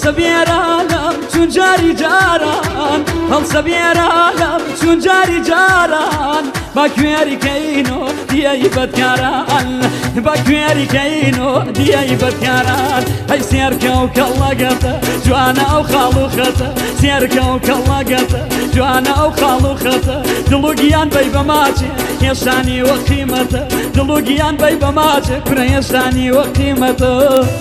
هەڵسەبێرانم چون جاری جاران هەڵسەبێرانم چون جاری جاران با کوێریکەینۆ دیەی بەدکاران با کوێریکەینۆ دیەی بەدکاران هەی سێرکە و کەڵەگەتە جوانە ئەو خاڵ و خەتە سێرکە و کەڵەگەتە جوانە ئەو خاڵ و خەتە دڵوگیان بەی بەماچێ هێشتانی وە قیمەتە دڵوگیان بەی بەماچێ کورە هێشتانی وە قیمەتە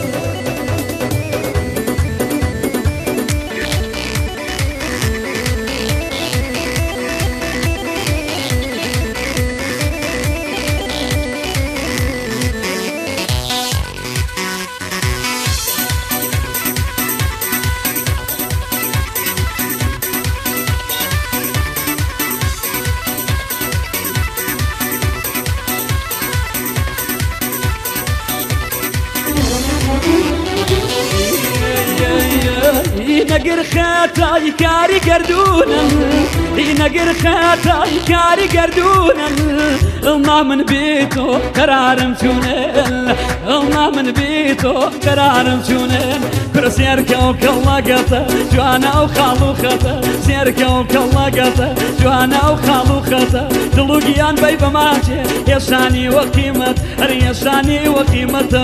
نەگر خەتای کاری گەردوونم نەگر خەتای کاری گەردوونم ئڵما من بێتۆ قەرارم چوونن ئڵما من بێتۆ قەرارم چوونن کورە سێرکە و کەڵەگەتە جوانە ئەو خاڵ و خەتە سێرکە و کەڵەگەتە جوانە ئەو خاڵ و خەتە دڵوگیان بەی بەماچێ هێشتانی وە قیمەت هەر هێشتانی وە قیمەتە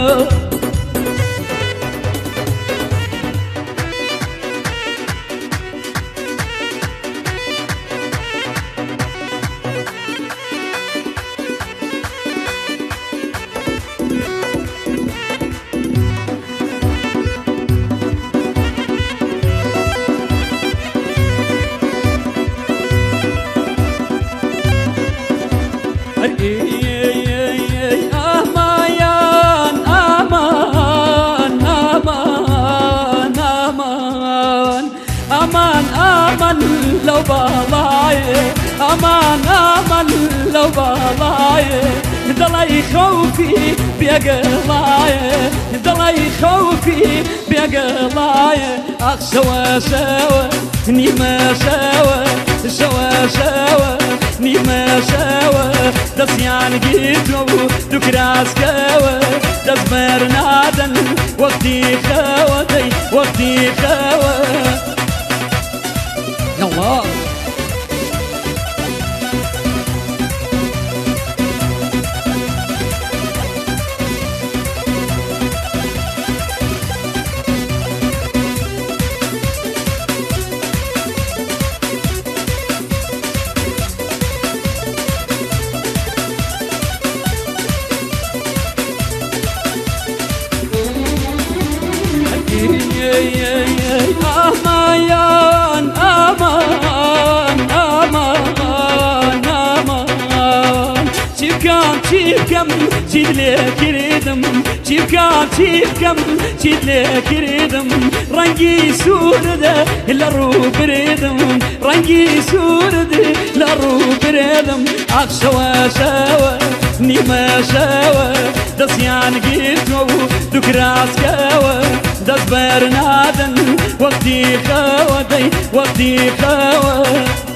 لو باڵایێ ئەمان ئەمان لەو باڵایێ دڵی خەوفی بێگەڵایێ دڵی خەوفی بێگەڵایێ ئەخ شەوە شەوە نیمە شەوە شەوە شەوە نیمە شەوە دەستیان گیرتووە و دوو کراسکەوە دەست بەرنادەن وەختی خەوە دەی وەختی خەوە الله ئەمایان ئەمان ئەمان ئەمان چی بکەم چی بکەم چیت لێ کردم چی بکەم چی بکەم چیت لێ کردم ڕەنگی سووردە لە ڕوو برێدم ڕەنگی سووردە لە ڕوو برێدم ئاخ شەوە شەوە نیمە شەوە دەستیان گرتووە و دوو کراسکەوە دەست بەرنادەن وەختی خەوە دەی وەختی خەوە